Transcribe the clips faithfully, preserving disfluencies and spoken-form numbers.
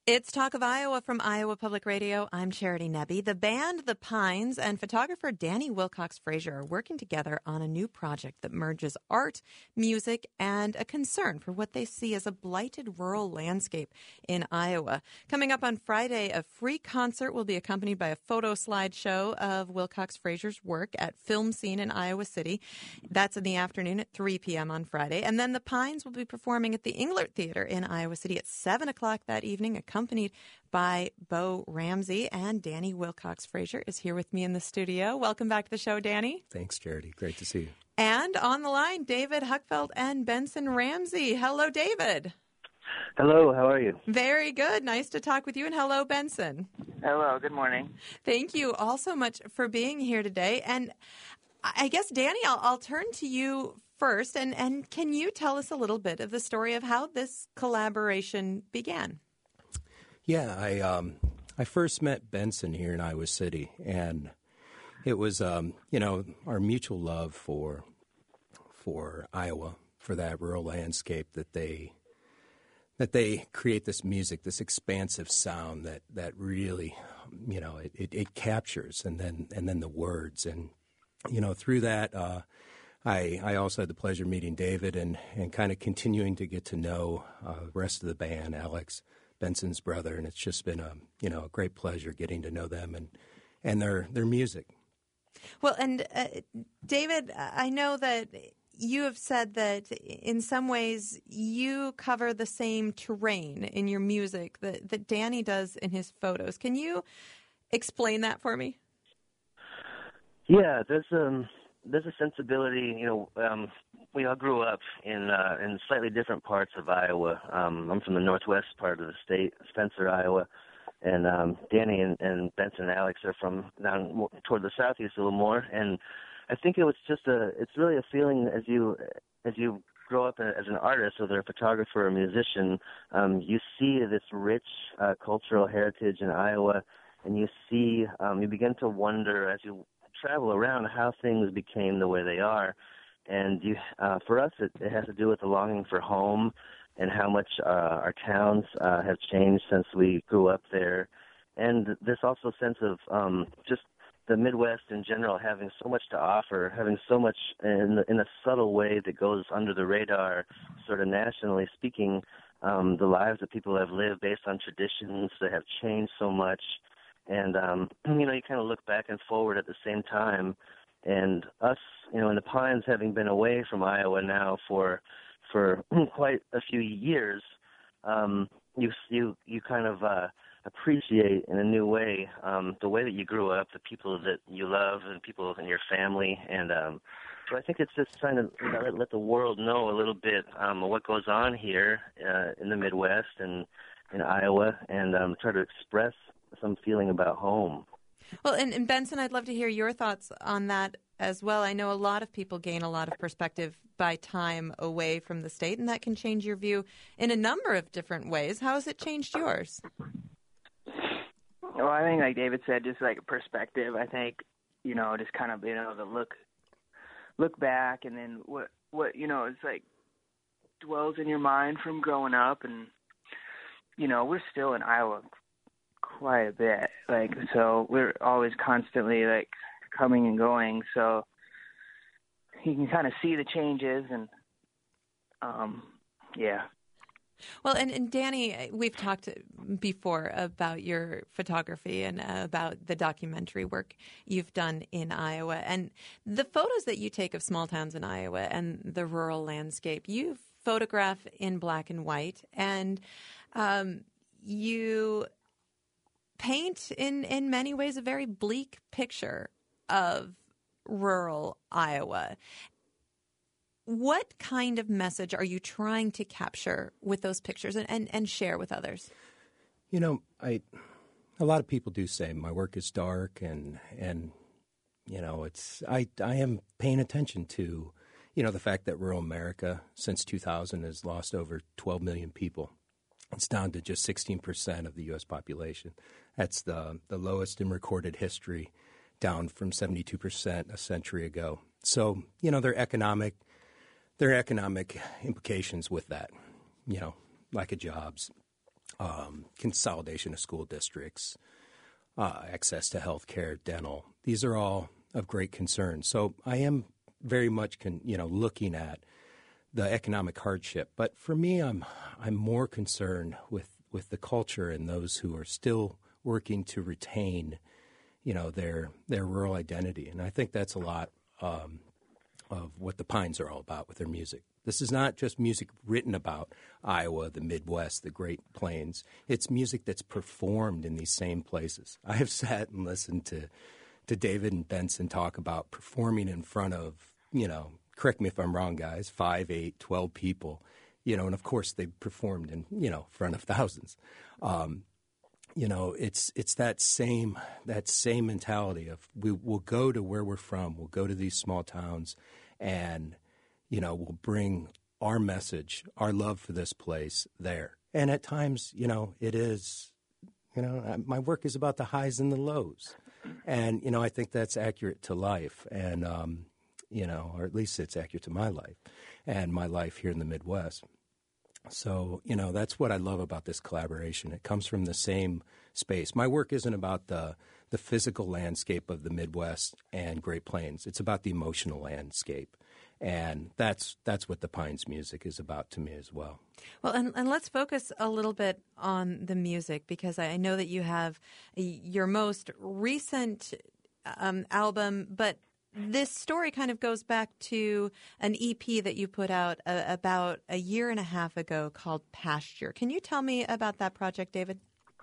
It's Talk of Iowa from Iowa Public Radio. I'm Charity Nebbe. The band The Pines and photographer Danny Wilcox Frazier are working together on a new project that merges art, music, and a concern for what they see as a blighted rural landscape in Iowa. Coming up on Friday, a free concert will be accompanied by a photo slideshow of Wilcox Frazier's work at Film Scene in Iowa City. That's in the afternoon at three p.m. on Friday. And then The Pines will be performing at the Englert Theater in Iowa City at seven o'clock that evening, accompanied by Bo Ramsey. And Danny Wilcox Frazier is here with me in the studio. Welcome back to the show, Danny. Thanks, Charity. Great to see you. And on the line, David Huckfeld and Benson Ramsey. Hello, David. Hello, how are you? Very good. Nice to talk with you. And hello, Benson. Hello, good morning. Thank you all so much for being here today. And I guess, Danny, I'll, I'll turn to you first. And, and can you tell us a little bit of the story of how this collaboration began? Yeah, I um, I first met Benson here in Iowa City, and it was um, you know our mutual love for for Iowa, for that rural landscape that they that they create this music, this expansive sound that, that really you know it, it, it captures, and then and then the words, and you know through that uh, I I also had the pleasure of meeting David and and kind of continuing to get to know uh, the rest of the band, Alex, Benson's brother, and it's just been a you know a great pleasure getting to know them and and their their music. Well, and uh, David, I know that you have said that in some ways you cover the same terrain in your music that, that Danny does in his photos. Can you explain that for me? Yeah, there's um there's a sensibility. You know, um, we all grew up in uh, in slightly different parts of Iowa. Um, I'm from the northwest part of the state, Spencer, Iowa, and um, Danny and, and Benson and Alex are from down more, toward the southeast a little more. And I think it was just a, it's really a feeling as you as you grow up as an artist, whether a photographer or a musician, um, you see this rich uh, cultural heritage in Iowa, and you see, um, you begin to wonder as you travel around how things became the way they are. And you, uh, for us, it, it has to do with the longing for home and how much uh, our towns uh, have changed since we grew up there. And this also sense of um, just the Midwest in general having so much to offer, having so much in, in a subtle way that goes under the radar, sort of nationally speaking, um, the lives that people have lived based on traditions that have changed so much. And, um, you know, you kind of look back and forward at the same time. And us, you know, in the Pines, having been away from Iowa now for for quite a few years, um, you you you kind of uh, appreciate in a new way um, the way that you grew up, the people that you love, and people in your family. And um, so I think it's just trying to you know, let, let the world know a little bit um, of what goes on here uh, in the Midwest and in Iowa, and um, try to express some feeling about home. Well, and, and Benson, I'd love to hear your thoughts on that as well. I know a lot of people gain a lot of perspective by time away from the state, and that can change your view in a number of different ways. How has it changed yours? Well, I think, like David said, just like a perspective. I think, you know, just kind of being able to look look back, and then what what you know, it's like dwells in your mind from growing up, and you know, we're still in Iowa quite a bit, like, so we're always constantly like coming and going, so you can kind of see the changes. And um yeah Well, and, and Danny, we've talked before about your photography and uh, about the documentary work you've done in Iowa, and the photos that you take of small towns in Iowa and the rural landscape. You photograph in black and white, and um you paint in, in many ways a very bleak picture of rural Iowa. What kind of message are you trying to capture with those pictures and, and, and share with others? You know, I a lot of people do say my work is dark, and and you know, it's I I am paying attention to, you know, the fact that rural America since two thousand has lost over twelve million people. It's down to just sixteen percent of the U S population. That's the the lowest in recorded history, down from seventy-two percent a century ago. So, you know, there are economic, there are economic implications with that, you know, lack of jobs, um, consolidation of school districts, uh, access to health care, dental. These are all of great concern. So I am very much, con, you know, looking at the economic hardship. But for me, I'm I'm more concerned with, with the culture and those who are still working to retain, you know, their their rural identity. And I think that's a lot um, of what the Pines are all about with their music. This is not just music written about Iowa, the Midwest, the Great Plains. It's music that's performed in these same places. I have sat and listened to, to David and Benson talk about performing in front of, you know, correct me if I'm wrong, guys, five, eight, twelve people, you know, and of course they performed in, you know, front of thousands. Um, you know, it's it's that same that same mentality of we will go to where we're from, we'll go to these small towns, and you know, we'll bring our message, our love for this place there. And at times, you know, it is, you know, my work is about the highs and the lows, and you know, I think that's accurate to life, and um, you know, or at least it's accurate to my life and my life here in the Midwest. So, you know, that's what I love about this collaboration. It comes from the same space. My work isn't about the the physical landscape of the Midwest and Great Plains. It's about the emotional landscape. And that's that's what the Pines music is about to me as well. Well, and, and let's focus a little bit on the music, because I know that you have your most recent um, album, but this story kind of goes back to an E P that you put out uh, about a year and a half ago called Pasture. Can you tell me about that project, David?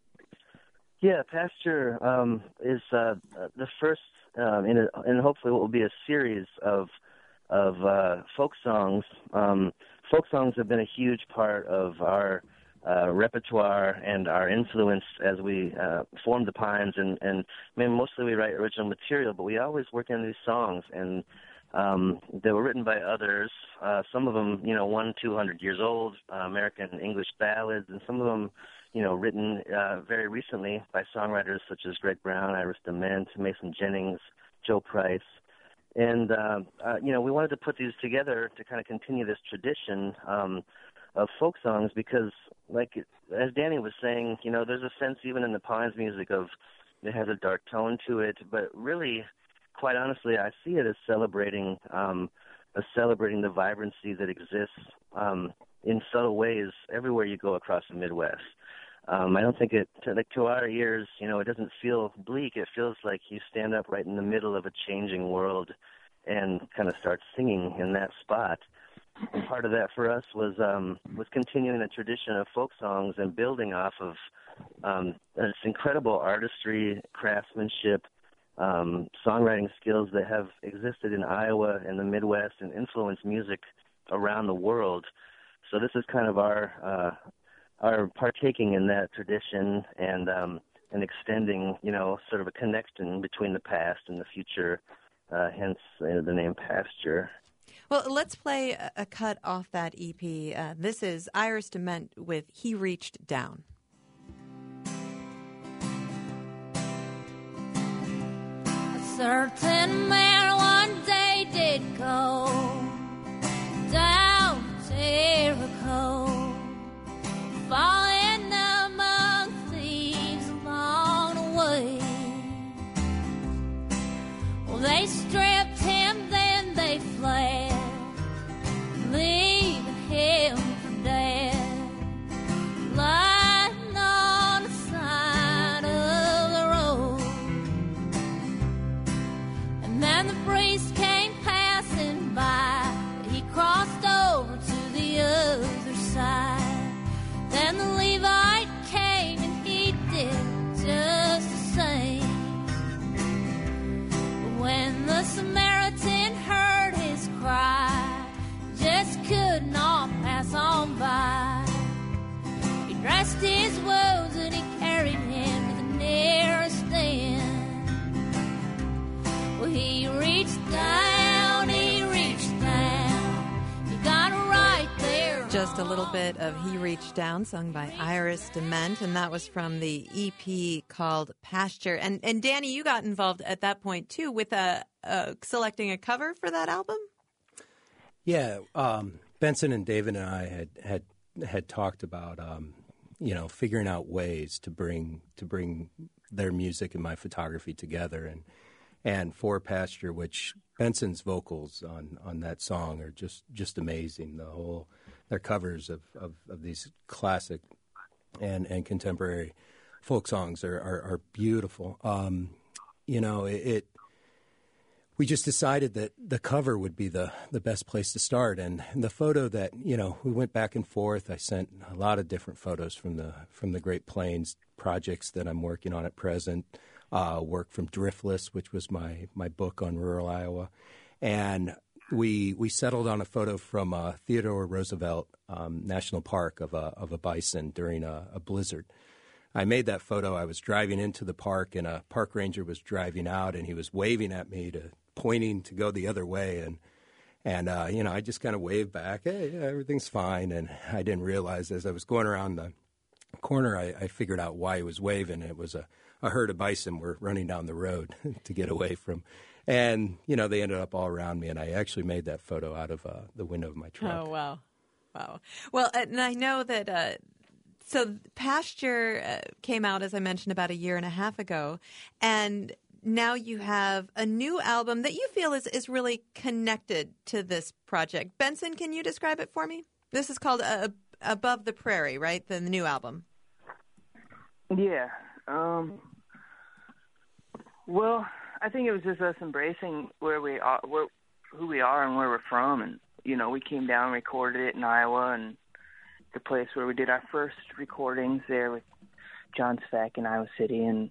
Yeah, Pasture um, is uh, the first um, in, a, in hopefully what will be a series of of uh, folk songs. Um, folk songs have been a huge part of our uh, repertoire and our influence as we uh, formed the Pines. And, and I mean, mostly we write original material, but we always work in these songs. And um, they were written by others. Uh, some of them, you know, one, two hundred years old, uh, American English ballads, and some of them, you know, written uh, very recently by songwriters such as Greg Brown, Iris DeMent, Mason Jennings, Joe Price. And, uh, uh, you know, we wanted to put these together to kind of continue this tradition um, of folk songs because, like, as Danny was saying, you know, there's a sense even in the Pines music of it has a dark tone to it, but really, quite honestly, I see it as celebrating, um, as celebrating the vibrancy that exists um, in subtle ways everywhere you go across the Midwest. Um, I don't think it, to, like, to our ears, you know, it doesn't feel bleak. It feels like you stand up right in the middle of a changing world and kind of start singing in that spot. And part of that for us was um, was continuing the tradition of folk songs and building off of um, this incredible artistry, craftsmanship, um, songwriting skills that have existed in Iowa and the Midwest and influenced music around the world. So this is kind of our uh, are partaking in that tradition and um, and extending, you know, sort of a connection between the past and the future, uh, hence uh, the name Pasture. Well, let's play a, a cut off that E P. Uh, this is Iris DeMent with He Reached Down. A certain man one day did go down to Jericho, falling among thieves along the way. Well, they stripped him, then they fled, leaving him for dead, lying on the side of the road. And then the priest came passing by, he crossed over to the other side. Then the Levite came and he did just the same. But when the Samaritan heard his cry, just could not pass on by. He dressed his wounds and he carried him to the nearest inn. Well, he reached down, he reached down, he got right there. Just a little bit of He Reached Down, sung by Iris DeMent, and that was from the E P called Pasture. And and Danny, you got involved at that point, too, with a, uh, selecting a cover for that album? Yeah, um, Benson and David and I had had, had talked about, um, you know, figuring out ways to bring to bring their music and my photography together. And and For Pasture, which Benson's vocals on, on that song are just, just amazing. The whole their covers of, of, of these classic and, and contemporary folk songs are are, are beautiful. Um, you know, it, it. We just decided that the cover would be the, the best place to start, and the photo that you know we went back and forth. I sent a lot of different photos from the from the Great Plains projects that I'm working on at present. Uh, work from Driftless, which was my my book on rural Iowa, and we we settled on a photo from uh, Theodore Roosevelt um, National Park of a of a bison during a, a blizzard. I made that photo. I was driving into the park, and a park ranger was driving out, and he was waving at me, to pointing to go the other way, and and uh, you know, I just kind of waved back, hey, yeah, everything's fine, and I didn't realize as I was going around the corner, I, I figured out why he was waving. It was a, a herd of bison were running down the road to get away from, and you know, they ended up all around me, and I actually made that photo out of uh, the window of my truck. Oh wow, wow. Well, and I know that. Uh, So Pasture uh, came out, as I mentioned, about a year and a half ago, and now you have a new album that you feel is, is really connected to this project. Benson, can you describe it for me? This is called uh, Above the Prairie, right? The, the new album. Yeah. Um, well, I think it was just us embracing where we are, where, who we are, and where we're from, and you know, we came down and recorded it in Iowa, and the place where we did our first recordings there with John Speck in Iowa City. And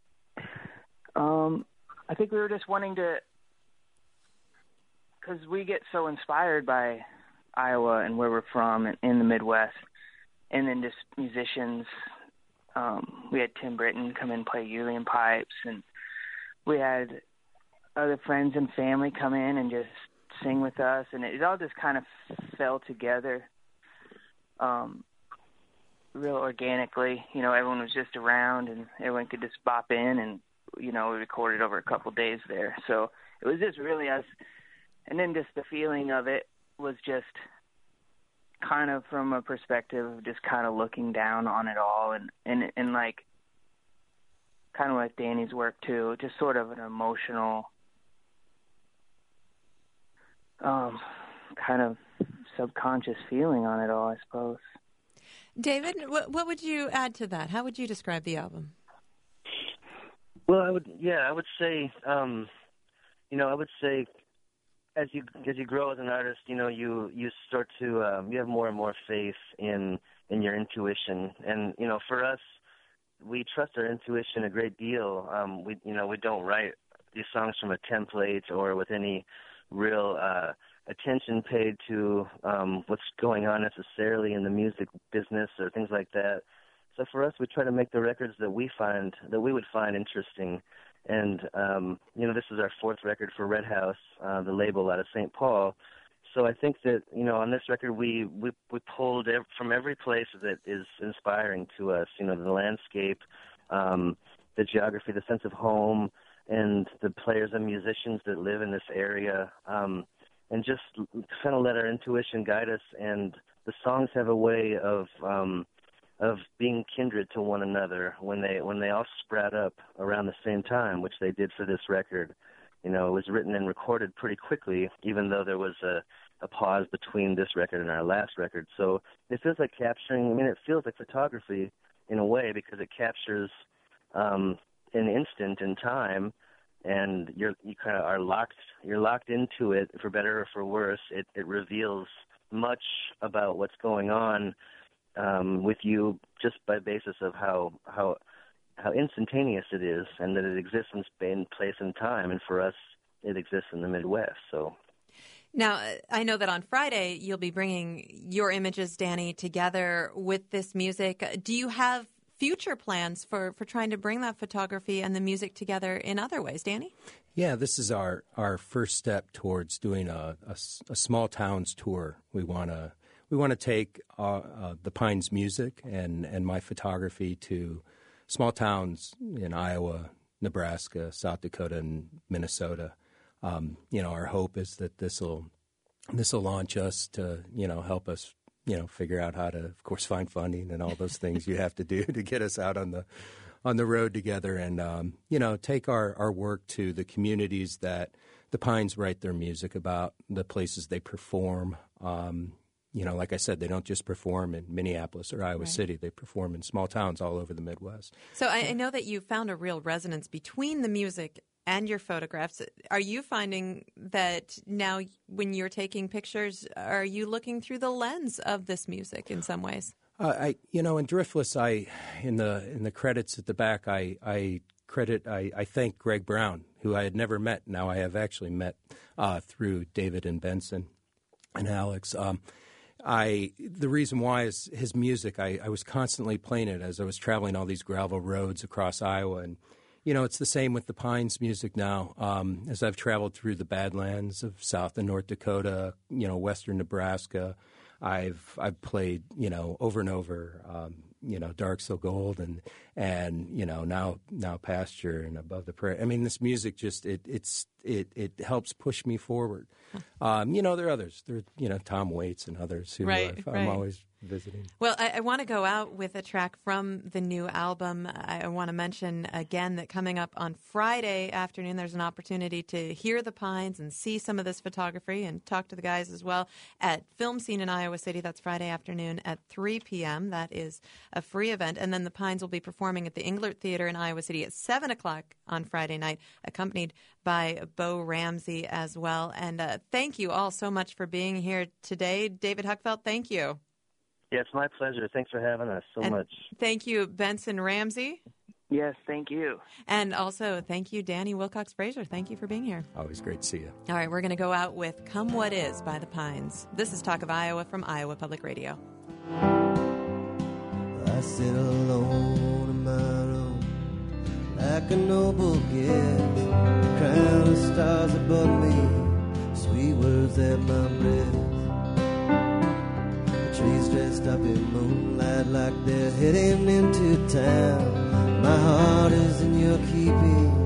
um, I think we were just wanting to, because we get so inspired by Iowa and where we're from and in the Midwest, and then just musicians. Um, we had Tim Britton come in and play uilleann pipes, and we had other friends and family come in and just sing with us, and it, it all just kind of fell together. Um, real organically, you know, everyone was just around and everyone could just bop in, and, you know, we recorded over a couple days there. So it was just really us. And then just the feeling of it was just kind of from a perspective of just kind of looking down on it all, and, and, and like kind of like Danny's work too, just sort of an emotional, um, kind of subconscious feeling on it all, I suppose. David, what, what would you add to that? How would you describe the album? Well, I would, yeah, I would say, um, you know, I would say, as you as you grow as an artist, you know, you you start to um, you have more and more faith in in your intuition, and you know, for us, we trust our intuition a great deal. Um, we you know we don't write these songs from a template or with any real uh, attention paid to um, what's going on necessarily in the music business or things like that. So for us, we try to make the records that we find, that we would find interesting. And, um, you know, this is our fourth record for Red House, uh, the label out of Saint Paul. So I think that, you know, on this record, we, we, we pulled ev- from every place that is inspiring to us, you know, the landscape, um, the geography, the sense of home, and the players and musicians that live in this area. Um, and just kind of let our intuition guide us. And the songs have a way of um, of being kindred to one another when they when they all sprout up around the same time, which they did for this record. You know, it was written and recorded pretty quickly, even though there was a, a pause between this record and our last record. So it feels like capturing, I mean, it feels like photography in a way, because it captures um, an instant in time, and you're you kind of are locked you're locked into it, for better or for worse. It it reveals much about what's going on um, with you just by basis of how how how instantaneous it is, and that it exists in space, place, and time. And for us, it exists in the Midwest. So. Now, I know that on Friday you'll be bringing your images, Danny, together with this music. Do you have future plans for, for trying to bring that photography and the music together in other ways, Danny? Yeah, this is our, our first step towards doing a, a, a small towns tour. We want to we want to take uh, uh, the Pines music and, and my photography to small towns in Iowa, Nebraska, South Dakota, and Minnesota. Um, you know, our hope is that this will this will launch us to, you know, help us, you know, figure out how to, of course, find funding and all those things you have to do to get us out on the on the road together, and um, you know, take our, our work to the communities that the Pines write their music about, the places they perform. Um, you know, like I said, they don't just perform in Minneapolis or Iowa right. City. They perform in small towns all over the Midwest. So I, I know that you found a real resonance between the music and your photographs. Are you finding that now when you're taking pictures, are you looking through the lens of this music in some ways? Uh, I, you know, in Driftless, I in the in the credits at the back, I, I credit, I, I thank Greg Brown, who I had never met. Now I have actually met uh, through David and Benson and Alex. Um, I the reason why is his music. I, I was constantly playing it as I was traveling all these gravel roads across Iowa, and you know, it's the same with the Pines music now. Um, as I've traveled through the Badlands of South and North Dakota, you know, western Nebraska. I've I've played, you know, over and over, um, you know, Dark So Gold and and you know now now Pasture and Above the Prairie. I mean, this music just it it's it it helps push me forward. Um, you know, there are others. There, you know, Tom Waits and others who right, I've, right. I'm always visiting. Well, I, I want to go out with a track from the new album. I, I want to mention again that coming up on Friday afternoon, there's an opportunity to hear the Pines and see some of this photography and talk to the guys as well at Film Scene in Iowa City. That's Friday afternoon at three p.m. That is a free event. And then the Pines will be performing at the Englert Theater in Iowa City at seven o'clock on Friday night, accompanied by Bo Ramsey as well. And uh, thank you all so much for being here today. David Huckfeld, thank you. Yeah, it's my pleasure. Thanks for having us so and much. Thank you, Benson Ramsey. Yes, thank you. And also, thank you, Danny Wilcox Frazier. Thank you for being here. Always great to see you. All right, we're going to go out with Come What Is by the Pines. This is Talk of Iowa from Iowa Public Radio. I sit alone in my room like a noble gift, crown of stars above me, sweet words at my breast. Trees dressed up in moonlight like they're heading into town. My heart is in your keeping,